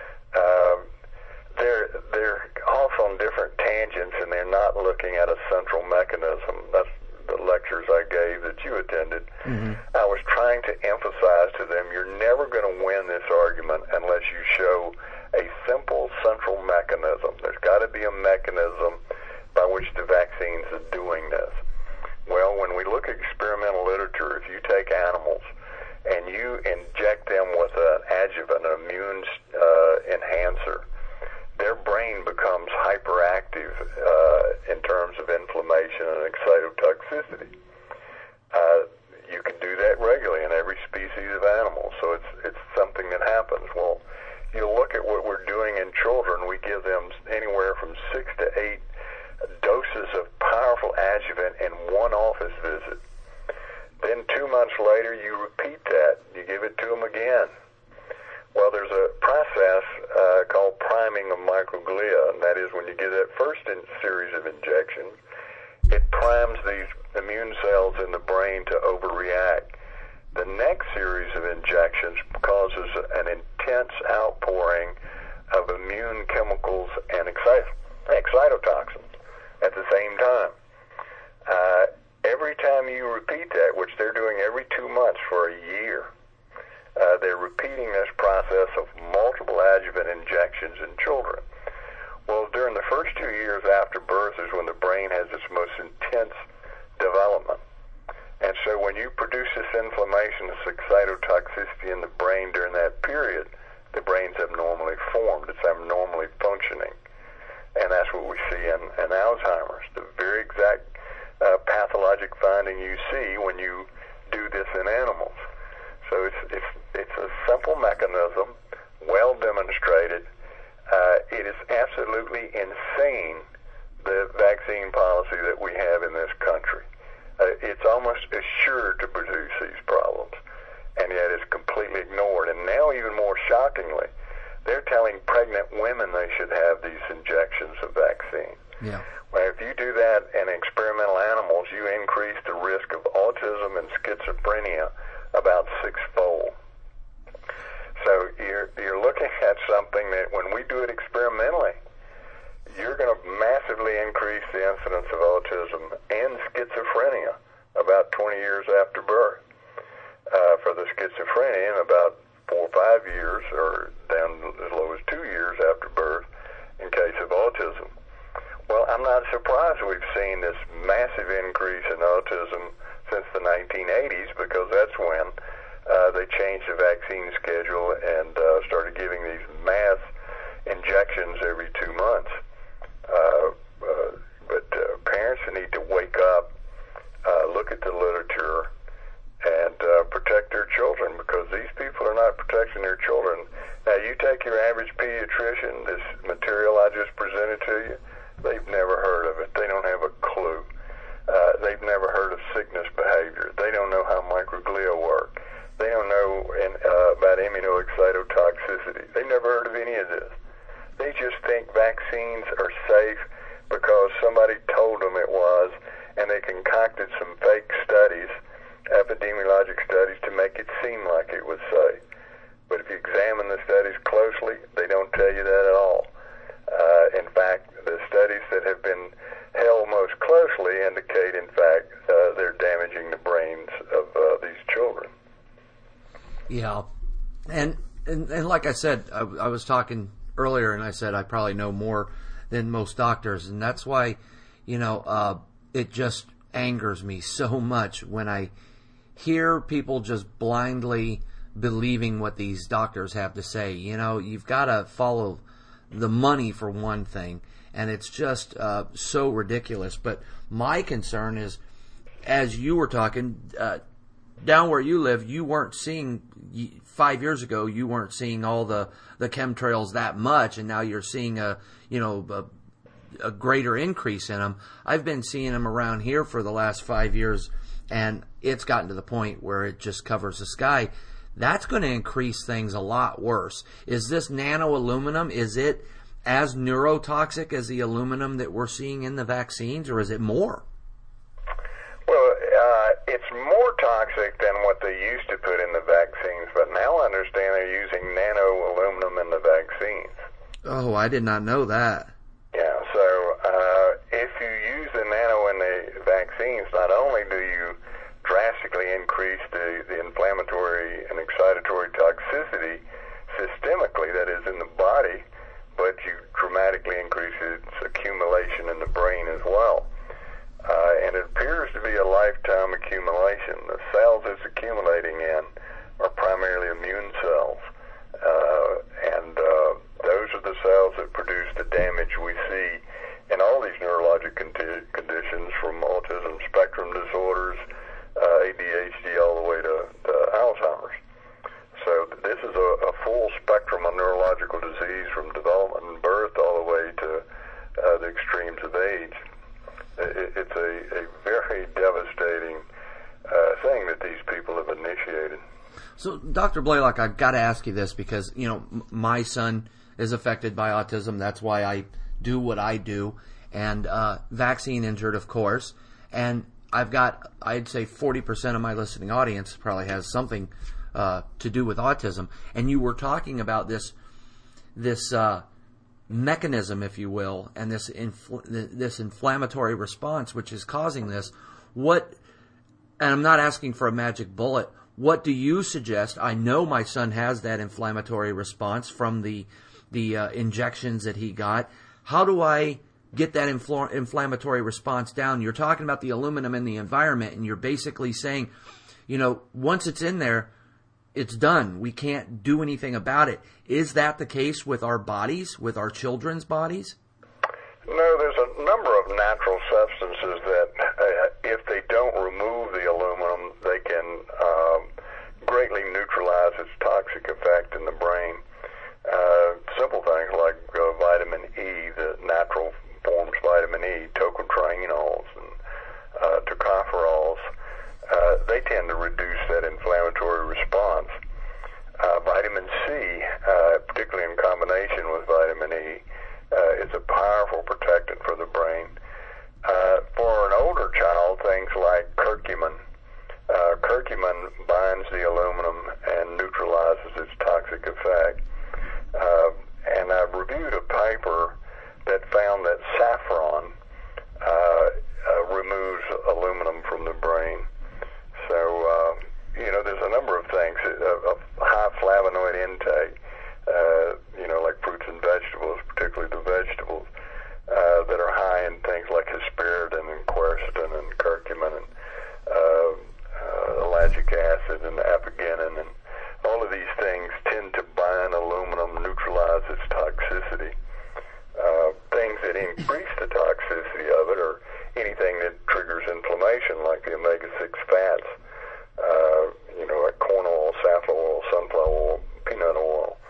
they're off on different tangents and they're not looking at a central mechanism. That's the lectures I gave that you attended. Mm-hmm. I was trying to emphasize to them, you're never going to win this argument unless you show a simple central mechanism. There's got to be a mechanism by which the vaccines are doing this. Well, when we look at experimental literature, if you take animals and you inject them with an adjuvant, an immune enhancer, their brain becomes hyperactive in terms of inflammation and excitotoxicity. You can do that regularly in every species of animal, so it's something that happens. Well, you look at what we're doing in children. We give them anywhere from 6 to 8 doses of powerful adjuvant in one office visit. Then 2 months later, you repeat that. You give it to them again. Well, there's a process called priming of microglia, and that is when you get that first series of injections, it primes these immune cells in the brain to overreact. The next series of injections causes an intense outpouring of immune chemicals and excitotoxins at the same time. Every time you repeat that, which they're doing every 2 months for a year, they're repeating this process of multiple adjuvant injections in children. Well, during the first 2 years after birth is when the brain has its most intense development. And so when you produce this inflammation, this excitotoxicity in the brain during that period, the brain's abnormally formed. It's abnormally functioning. And that's what we see in Alzheimer's, the very exact pathologic finding you see when you do this in animals. So it's a simple mechanism, well demonstrated. It is absolutely insane, the vaccine policy that we have in this country. It's almost assured to produce these problems, and yet it's completely ignored. And now, even more shockingly, they're telling pregnant women they should have these injections of vaccine. Yeah. Well, if you do that in experimental animals, you increase the risk of autism and schizophrenia about 6-fold. So you're looking at something that when we do it experimentally, you're going to massively increase the incidence of autism and schizophrenia about 20 years after birth. For the schizophrenia, in about 4 or 5 years, or down as low as 2 years after birth, in case of autism. Well, I'm not surprised we've seen this massive increase in autism since the 1980s, because that's when they changed the vaccine schedule and started giving these mass injections every 2 months. But parents need to wake up, look at the literature, and protect their children, because these people are not protecting their children. Now, you take your average pediatrician, this material I just presented to you, They've never heard of it. They don't have a clue. They've never heard of sickness behavior. They don't know how microglia work. They don't know about immunoexcitotoxicity. They've never heard of any of this. They just think vaccines are safe because somebody told them it was, and they concocted some fake studies, epidemiologic studies, to make it seem like it was safe. But if you examine the studies closely, they don't tell you that at all. In fact, the studies that have been held most closely indicate, in fact, they're damaging the brains of these children. Yeah. And like I said, I was talking earlier, and I said I probably know more than most doctors, and that's why, it just angers me so much when I hear people just blindly believing what these doctors have to say. You've got to follow the money for one thing, and it's just so ridiculous. But my concern is, as you were talking, down where you live, you weren't seeing, 5 years ago, you weren't seeing all the chemtrails that much, and now you're seeing a greater increase in them. I've been seeing them around here for the last 5 years, and it's gotten to the point where it just covers the sky. That's going to increase things a lot worse. Is this nano aluminum, is it as neurotoxic as the aluminum that we're seeing in the vaccines, or is it more? Well, it's more toxic than what they used to put in the vaccines, but now I understand they're using nano aluminum in the vaccines. Oh, I did not know that. Yeah, so if you use the nano in the vaccines, not only do you drastically increase the inflammatory and excitatory toxicity systemically, that is in the body, but you dramatically increase its accumulation in the brain as well. And it appears to be a lifetime accumulation. The cells it's accumulating in are primarily immune cells. And those are the cells that produce the damage we see in all these neurologic conditions, from autism spectrum disorders, ADHD, all the way to Alzheimer's. So this is a full spectrum of neurological disease, from development and birth all the way to the extremes of age. It's a very devastating thing that these people have initiated. So, Dr. Blaylock, I've got to ask you this because, my son is affected by autism. That's why I do what I do, and vaccine injured, of course. And I've got, I'd say 40% of my listening audience probably has something to do with autism. And you were talking about this mechanism, if you will, and this inflammatory response which is causing this. And I'm not asking for a magic bullet. What do you suggest? I know my son has that inflammatory response from the injections that he got. How do I get that inflammatory response down? You're talking about the aluminum in the environment, and you're basically saying, once it's in there, it's done. We can't do anything about it. Is that the case with our bodies, with our children's bodies? No, there's a number of natural substances that, if they don't remove the aluminum, they can greatly neutralize its toxic effect in the brain. Simple things like vitamin E, the natural forms vitamin E, tocotrienols and tocopherols, they tend to reduce that inflammatory response. Vitamin C, particularly in combination with vitamin E, is a powerful protectant for the brain. For an older child, things like curcumin. Curcumin binds the aluminum and neutralizes its toxic effect. And I've reviewed a paper that found that saffron removes aluminum from the brain. So, there's a number of things. A high flavonoid intake, like fruits and vegetables, particularly the vegetables, that are high in things like hesperidin and quercetin and curcumin and ellagic acid and apigenin, and all of these things tend to bind aluminum, neutralize its toxicity. Things that increase the toxicity of it are anything that triggers inflammation, like the omega-6 fats, like corn oil, safflower oil, sunflower oil, peanut oil.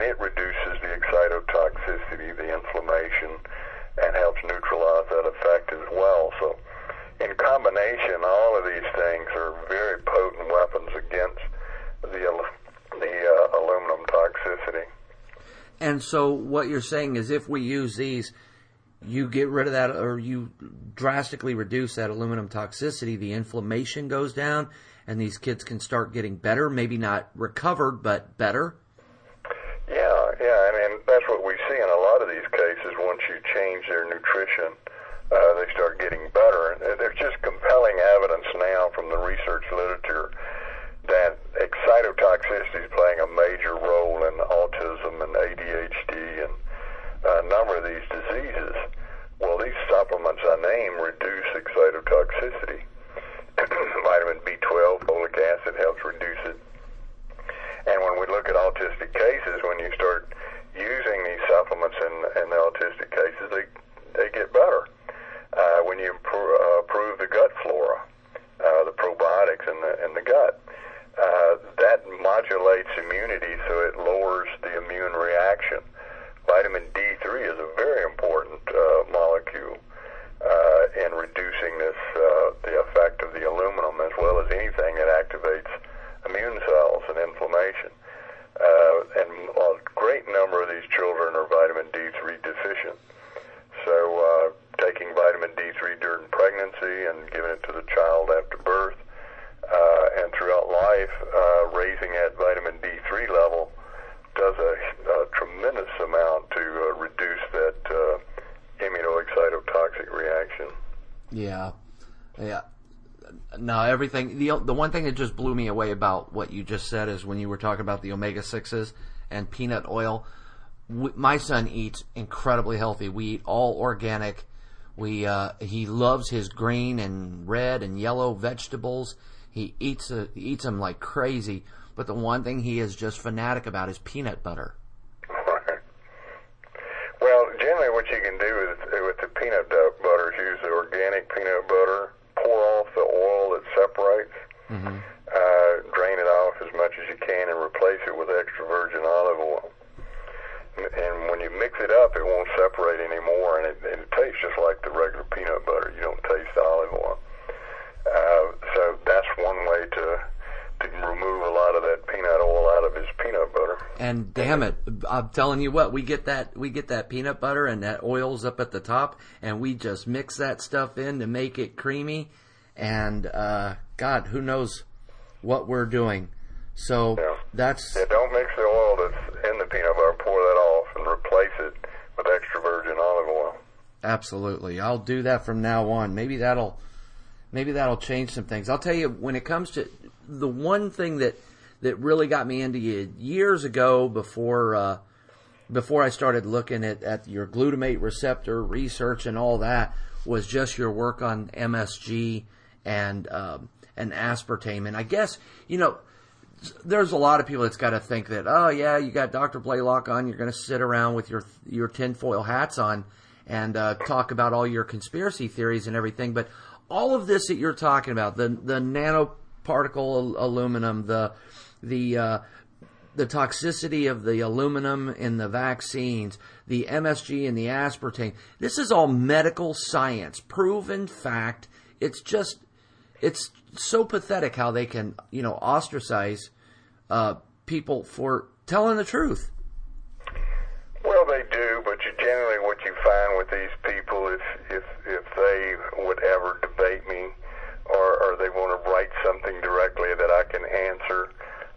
it reduces the excitotoxicity, the inflammation, and helps neutralize that effect as well. So in combination, all of these things are very potent weapons against the aluminum toxicity. And so what you're saying is if we use these, you get rid of that, or you drastically reduce that aluminum toxicity, the inflammation goes down, and these kids can start getting better, maybe not recovered, but better? Yeah, and that's what we see in a lot of these cases. Once you change their nutrition, they start getting better. And there's just compelling evidence now from the research literature that excitotoxicity is playing a major role in autism and ADHD and a number of these diseases. Well, these supplements I name reduce excitotoxicity. Vitamin B12, folic acid helps reduce it. And when we look at autistic cases, when you start using these supplements in the autistic cases, they get better. When you improve the gut flora, the probiotics in the gut, that modulates immunity, so it lowers the immune reaction. Vitamin D3 is a very important molecule in reducing the effect of the aluminum, as well as anything that activates immune cells and inflammation. And a great number of these children are vitamin D3 deficient. So taking vitamin D3 during pregnancy and giving it to the child after birth and throughout life, raising that vitamin D3 level does a tremendous amount to reduce that immunoexcitotoxic reaction. Yeah. No, everything. The one thing that just blew me away about what you just said is when you were talking about the omega-6s and peanut oil. My son eats incredibly healthy. We eat all organic. He loves his green and red and yellow vegetables. He eats them like crazy. But the one thing he is just fanatic about is peanut butter. Right. Well, generally what you can do with the peanut butter is use the organic peanut butter, pour off the oil that separates, drain it off as much as you can, and replace it with extra virgin olive oil. And when you mix it up, it won't separate anymore, and it tastes just like the regular peanut butter. You don't taste the olive oil. So that's one way to remove a lot of that peanut oil out of his peanut butter. And damn it, I'm telling you what, we get that peanut butter and that oil's up at the top, and we just mix that stuff in to make it creamy. And God, who knows what we're doing? So that's don't mix the oil that's in the peanut butter. Pour that off and replace it with extra virgin olive oil. Absolutely, I'll do that from now on. Maybe that'll change some things. I'll tell you, when it comes to the one thing that really got me into you years ago, before I started looking at your glutamate receptor research and all that, was just your work on MSG and aspartame. And I guess, there's a lot of people that's got to think that, oh yeah, you got Dr. Blaylock on, you're going to sit around with your tinfoil hats on and talk about all your conspiracy theories and everything. But all of this that you're talking about, the nanoparticle aluminum, the toxicity of the aluminum in the vaccines, the MSG and the aspartame, this is all medical science, proven fact. It's so pathetic how they can, ostracize people for telling the truth. Well, they do, but generally what you find with these people, if they would ever debate me or they want to write something directly that I can answer,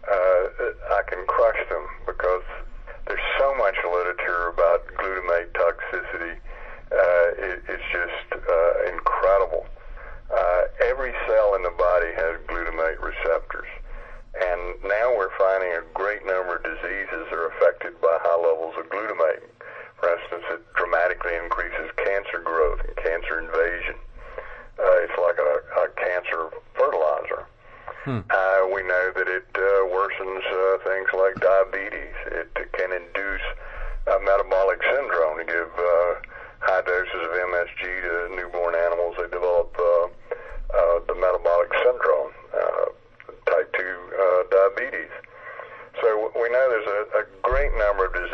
I can crush them, because there's so much literature about glutamate toxicity. It's just incredible. Every cell in the body has glutamate receptors, and now we're finding a great number of diseases are affected by high levels of glutamate. For instance, it dramatically increases cancer growth and cancer invasion. It's like a cancer fertilizer. We know that it worsens things like diabetes. It can induce metabolic syndrome. To give high doses of MSG to newborn animals, they develop the metabolic syndrome, type 2 diabetes. So we know there's a great number of diseases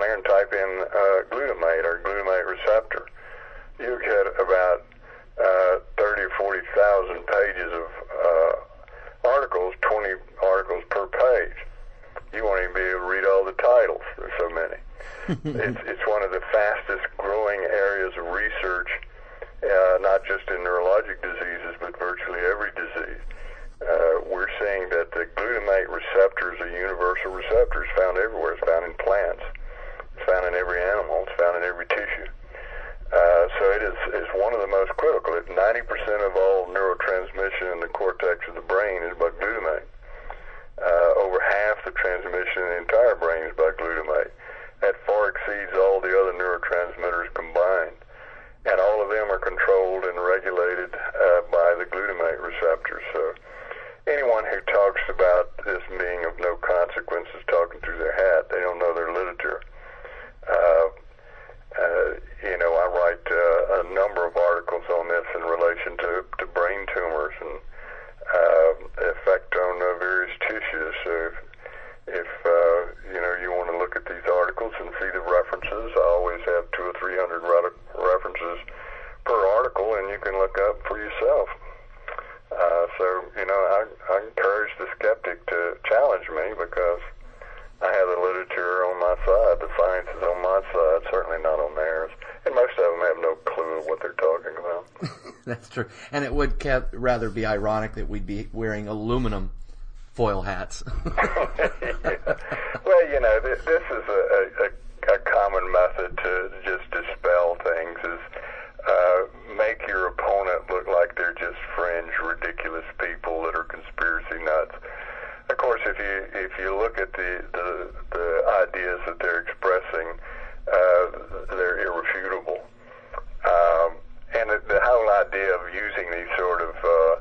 there and type in glutamate or glutamate receptor, you get about 30 or 40,000 pages of articles, 20 articles per page. You won't even be able to read all the titles. There's so many. It's one of the fastest growing areas of research, not just in neurologic diseases, but virtually every disease. We're seeing that the glutamate receptor is a universal receptor. It's found everywhere. It's found in plants. It's found in every animal. It's found in every tissue. So it is one of the most critical. 90% of all neurotransmission in the cortex of the brain is by glutamate. Over half the transmission in the entire brain is by glutamate. That far exceeds all the other neurotransmitters combined. And all of them are controlled and regulated by the glutamate receptors. So anyone who talks about this being of no consequence is talking through their hat. They don't know their literature. I write a number of articles on this in relation to brain tumors and effect on various tissues. So if you want to look at these articles and see the references, I always have 200 or 300 references per article, and you can look up for yourself. I encourage the skeptic to challenge me because I have the literature on my side. The science is on my side, certainly not on theirs. And most of them have no clue of what they're talking about. That's true. And it would rather be ironic that we'd be wearing aluminum foil hats. Yeah. Well, this is a common method to just dispel things is make your opponent look like they're just fringe, ridiculous people that are conspiracy nuts. Of course, if you look at the ideas that they're expressing, they're irrefutable. And the whole idea of using these sort of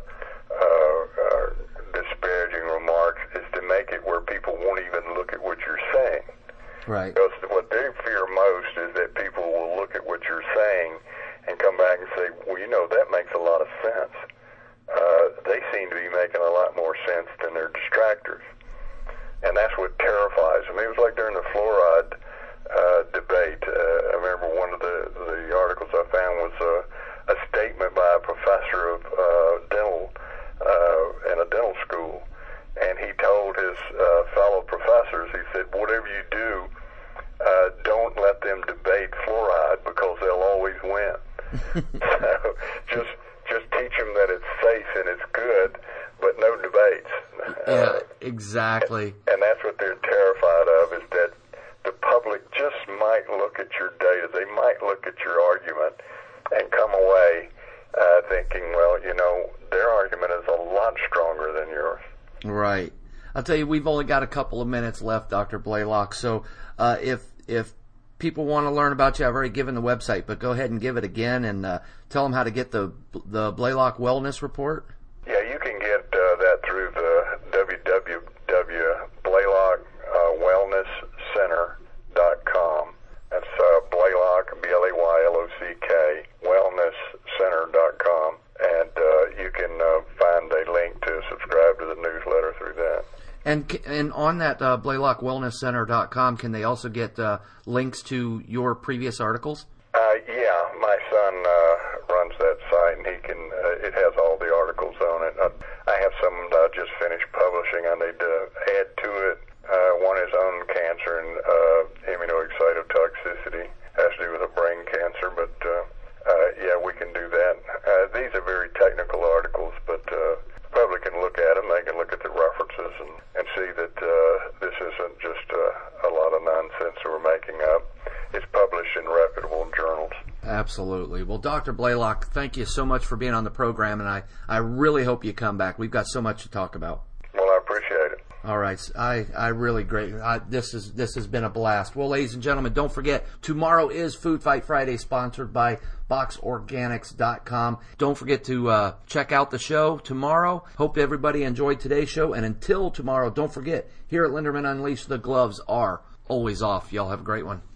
disparaging remarks is to make it where people won't even look at what you're saying. Right. Because what they fear most is that people will look at what you're saying and come back and say, well, that makes a lot of sense. They seem to be making a lot more sense than their distractors. And that's what terrifies them. It was like during the fluoride debate. I remember one of the articles I found was a statement by a professor of dental in a dental school. And he told his fellow professors, he said, whatever you do, don't let them debate fluoride because they'll always win. So just teach them that it's safe and it's good, but no debates. Yeah, exactly. And that's what they're terrified of, is that the public just might look at your data, they might look at your argument and come away thinking, well, their argument is a lot stronger than yours. Right. I'll tell you, we've only got a couple of minutes left, Dr. Blaylock. So if people want to learn about you, I've already given the website, but go ahead and give it again and tell them how to get the Blaylock Wellness Report. Yeah, you can get that through the www.blaylock.wellnesscenter.com. That's Blaylock, B-L-A-Y-L-O-C-K, wellnesscenter.com. And you can find a link to subscribe to the newsletter through that. And on that BlaylockWellnessCenter.com, can they also get links to your previous articles? Yeah, my son runs that site, and he can. It has all the articles on it. I have some that I just finished publishing. I need to add to it. One is on cancer and immunoexcitotoxicity. Has to do with a brain cancer, but yeah, we can do that. These are very technical articles, but the public can look at them. They can look at the references and see that this isn't just a lot of nonsense that we're making up. It's published in reputable journals. Absolutely. Well, Dr. Blaylock, thank you so much for being on the program, and I really hope you come back. We've got so much to talk about. Well, I appreciate it. All right. I really great. This has been a blast. Well, ladies and gentlemen, don't forget, tomorrow is Food Fight Friday, sponsored by BoxOrganics.com. Don't forget to check out the show tomorrow. Hope everybody enjoyed today's show. And until tomorrow, don't forget, here at Linderman Unleashed, the gloves are always off. Y'all have a great one.